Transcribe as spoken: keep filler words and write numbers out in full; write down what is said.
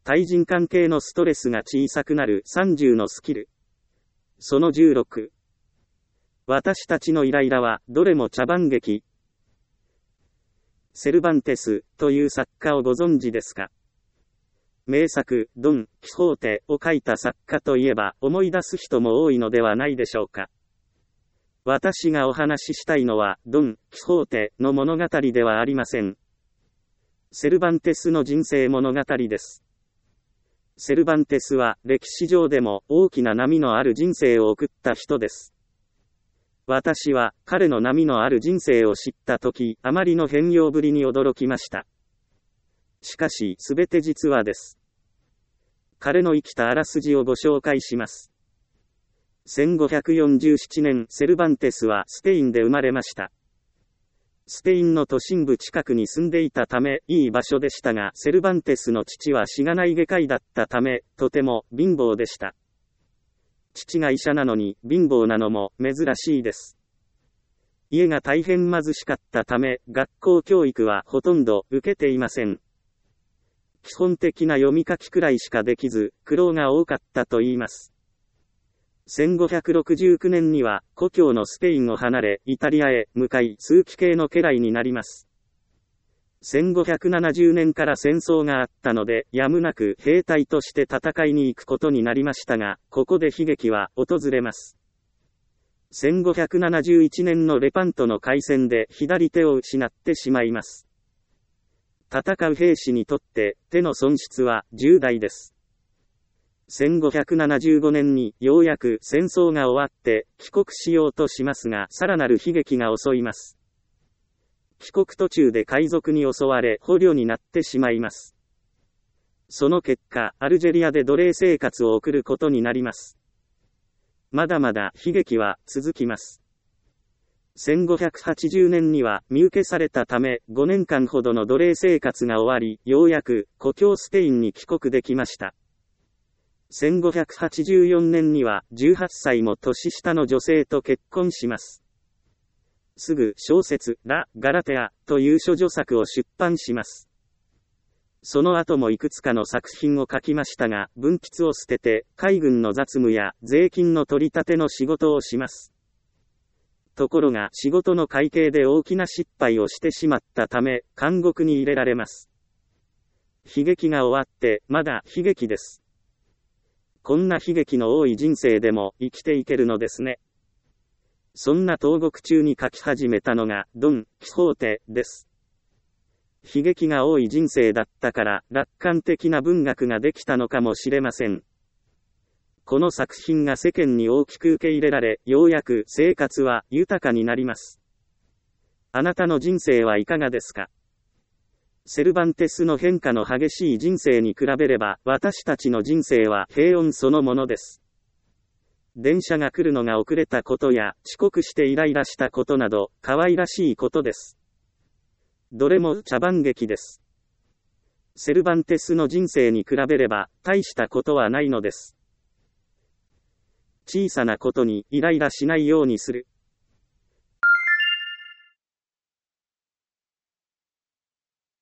対人関係のストレスが小さくなるさんじゅうのスキル。そのじゅうろく。私たちのイライラは、どれも茶番劇。セルバンテス、という作家をご存知ですか？名作、ドン・キホーテを書いた作家といえば、思い出す人も多いのではないでしょうか。私がお話ししたいのは、ドン・キホーテの物語ではありません。セルバンテスの人生物語です。セルバンテスは、歴史上でも大きな波のある人生を送った人です。私は、彼の波のある人生を知ったとき、あまりの変容ぶりに驚きました。しかし、すべて実話です。彼の生きたあらすじをご紹介します。せんごひゃくよんじゅうななねん、セルバンテスはスペインで生まれました。スペインの都心部近くに住んでいたため、いい場所でしたが、セルバンテスの父はしがない外科医だったため、とても貧乏でした。父が医者なのに、貧乏なのも珍しいです。家が大変貧しかったため、学校教育はほとんど受けていません。基本的な読み書きくらいしかできず、苦労が多かったと言います。せんごひゃくろくじゅうきゅうねんには、故郷のスペインを離れ、イタリアへ向かい、枢機卿の家来になります。せんごひゃくななじゅうねんから戦争があったので、やむなく兵隊として戦いに行くことになりましたが、ここで悲劇は訪れます。せんごひゃくななじゅういちねんのレパントの海戦で左手を失ってしまいます。戦う兵士にとって、手の損失は重大です。せんごひゃくななじゅうごねんにようやく戦争が終わって帰国しようとしますが、さらなる悲劇が襲います。帰国途中で海賊に襲われ捕虜になってしまいます。その結果、アルジェリアで奴隷生活を送ることになります。まだまだ悲劇は続きます。せんごひゃくはちじゅうねんには身請けされたため、ごねんかんほどの奴隷生活が終わり、ようやく故郷スペインに帰国できました。せんごひゃくはちじゅうよねんにはじゅうはっさいも年下の女性と結婚します。すぐ小説、ラ・ガラテアという処女作を出版します。その後もいくつかの作品を書きましたが、文筆を捨てて、海軍の雑務や税金の取り立ての仕事をします。ところが仕事の会計で大きな失敗をしてしまったため、監獄に入れられます。悲劇が終わって、まだ悲劇です。こんな悲劇の多い人生でも生きていけるのですね。そんな投獄中に書き始めたのがドン・キホーテです。悲劇が多い人生だったから楽観的な文学ができたのかもしれません。この作品が世間に大きく受け入れられ、ようやく生活は豊かになります。あなたの人生はいかがですか？セルバンテスの変化の激しい人生に比べれば、私たちの人生は平穏そのものです。電車が来るのが遅れたことや、遅刻してイライラしたことなど、可愛らしいことです。どれも茶番劇です。セルバンテスの人生に比べれば、大したことはないのです。小さなことにイライラしないようにする。